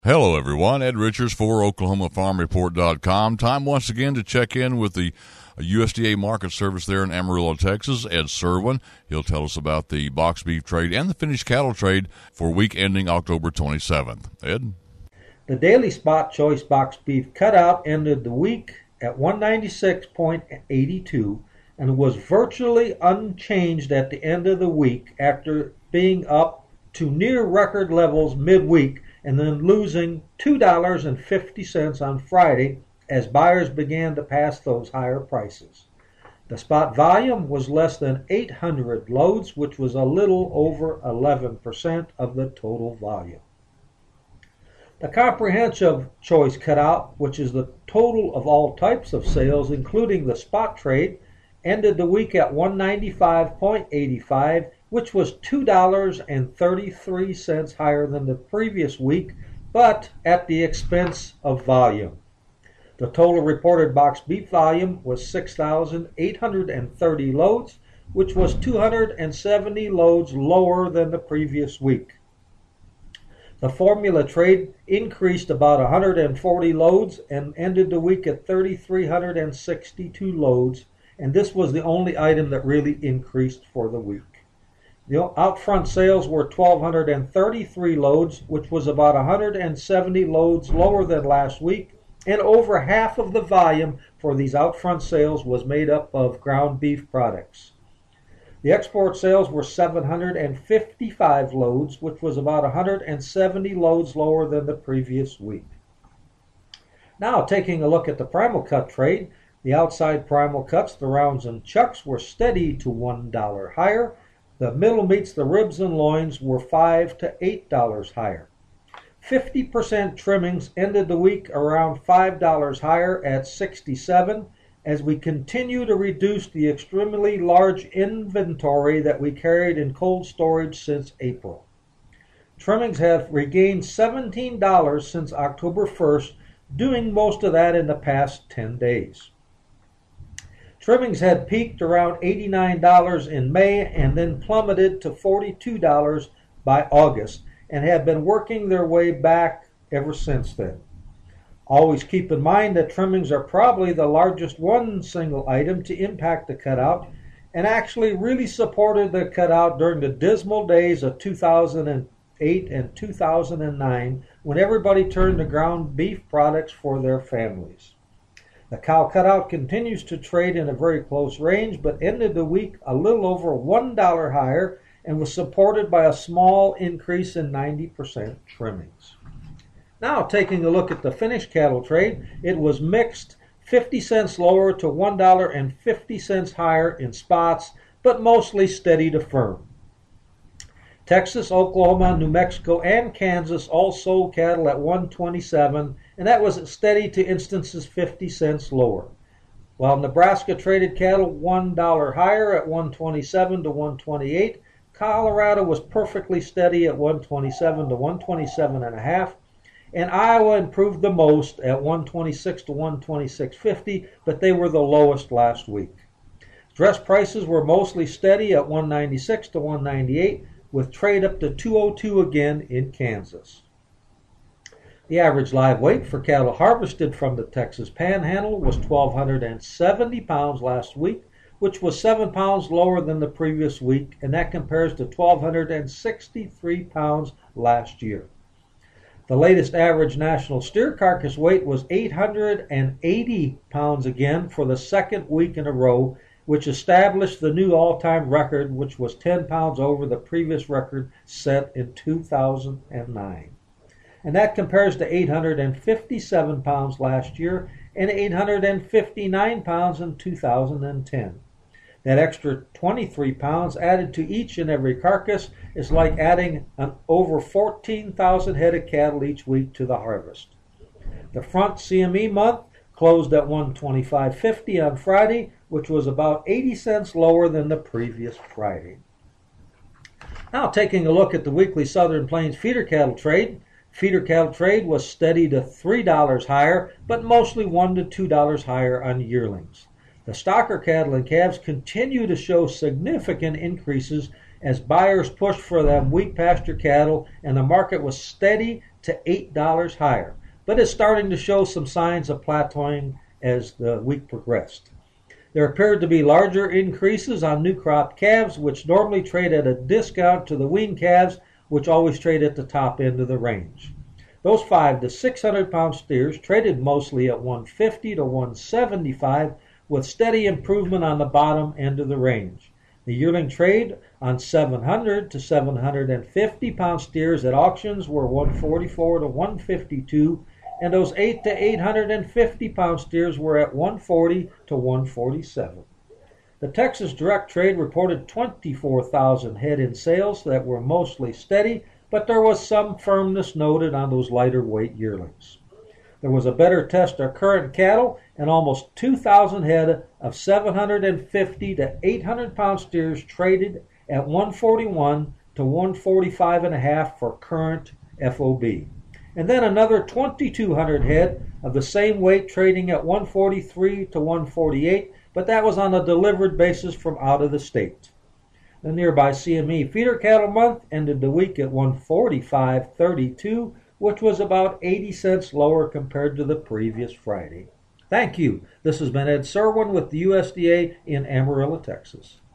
Hello, everyone. Ed Richards for OklahomaFarmReport.com. Time once again to check in with the USDA Market Service there in Amarillo, Texas, Ed Serwin. He'll tell us about the box beef trade and the finished cattle trade for week ending October 27th. Ed? The daily spot choice box beef cutout ended the week at 196.82 and was virtually unchanged at the end of the week after being up to near record levels midweek and then losing $2.50 on Friday as buyers began to pass those higher prices. The spot volume was less than 800 loads, which was a little over 11% of the total volume. The comprehensive choice cutout, which is the total of all types of sales, including the spot trade, ended the week at 195.85, which was $2.33 higher than the previous week, but at the expense of volume. The total reported box beef volume was 6,830 loads, which was 270 loads lower than the previous week. The formula trade increased about 140 loads and ended the week at 3,362 loads, and this was the only item that really increased for the week. The out-front sales were 1,233 loads, which was about 170 loads lower than last week, and over half of the volume for these out-front sales was made up of ground beef products. The export sales were 755 loads, which was about 170 loads lower than the previous week. Now, taking a look at the primal cut trade, the outside primal cuts, the rounds and chucks, were steady to $1 higher. The middle meats, the ribs and loins, were $5 to $8 higher. 50% trimmings ended the week around $5 higher at 67, as we continue to reduce the extremely large inventory that we carried in cold storage since April. Trimmings have regained $17 since October 1st, doing most of that in the past 10 days. Trimmings had peaked around $89 in May and then plummeted to $42 by August and have been working their way back ever since then. Always keep in mind that trimmings are probably the largest one single item to impact the cutout and actually really supported the cutout during the dismal days of 2008 and 2009 when everybody turned to ground beef products for their families. The cow cutout continues to trade in a very close range, but ended the week a little over $1 higher and was supported by a small increase in 90% trimmings. Now, taking a look at the finished cattle trade, it was mixed, 50 cents lower to $1.50 higher in spots, but mostly steady to firm. Texas, Oklahoma, New Mexico, and Kansas all sold cattle at $127, and that was steady to instances 50 cents lower. While Nebraska traded cattle $1 higher at $127 to $128, Colorado was perfectly steady at $127 to $127.5, and Iowa improved the most at $126 to $126.50, but they were the lowest last week. Dress prices were mostly steady at $196 to $198, with trade up to $202 again in Kansas. The average live weight for cattle harvested from the Texas Panhandle was 1,270 pounds last week, which was 7 pounds lower than the previous week, and that compares to 1,263 pounds last year. The latest average national steer carcass weight was 880 pounds again for the second week in a row, which established the new all-time record, which was 10 pounds over the previous record set in 2009. And that compares to 857 pounds last year and 859 pounds in 2010. That extra 23 pounds added to each and every carcass is like adding over 14,000 head of cattle each week to the harvest. The front CME month closed at $125.50 on Friday, which was about 80 cents lower than the previous Friday. Now, taking a look at the weekly Southern Plains feeder cattle trade. Feeder cattle trade was steady to $3 higher, but mostly $1 to $2 higher on yearlings. The stocker cattle and calves continue to show significant increases as buyers pushed for them wheat pasture cattle, and the market was steady to $8 higher, but it's starting to show some signs of plateauing as the week progressed. There appeared to be larger increases on new crop calves, which normally trade at a discount to the weaned calves, which always trade at the top end of the range. Those 5 to 600 pound steers traded mostly at 150 to 175, with steady improvement on the bottom end of the range. The yearling trade on 700 to 750 pound steers at auctions were 144 to 152, and those 8 to 850 pound steers were at 140 to 147. The Texas direct trade reported 24,000 head in sales that were mostly steady, but there was some firmness noted on those lighter weight yearlings. There was a better test of current cattle, and almost 2,000 head of 750 to 800 pound steers traded at 141 to 145.5 for current FOB. And then another 2,200 head of the same weight trading at 143 to 148, but that was on a delivered basis from out of the state. The nearby CME feeder cattle month ended the week at 145.32, which was about 80 cents lower compared to the previous Friday. Thank you. This has been Ed Serwin with the USDA in Amarillo, Texas.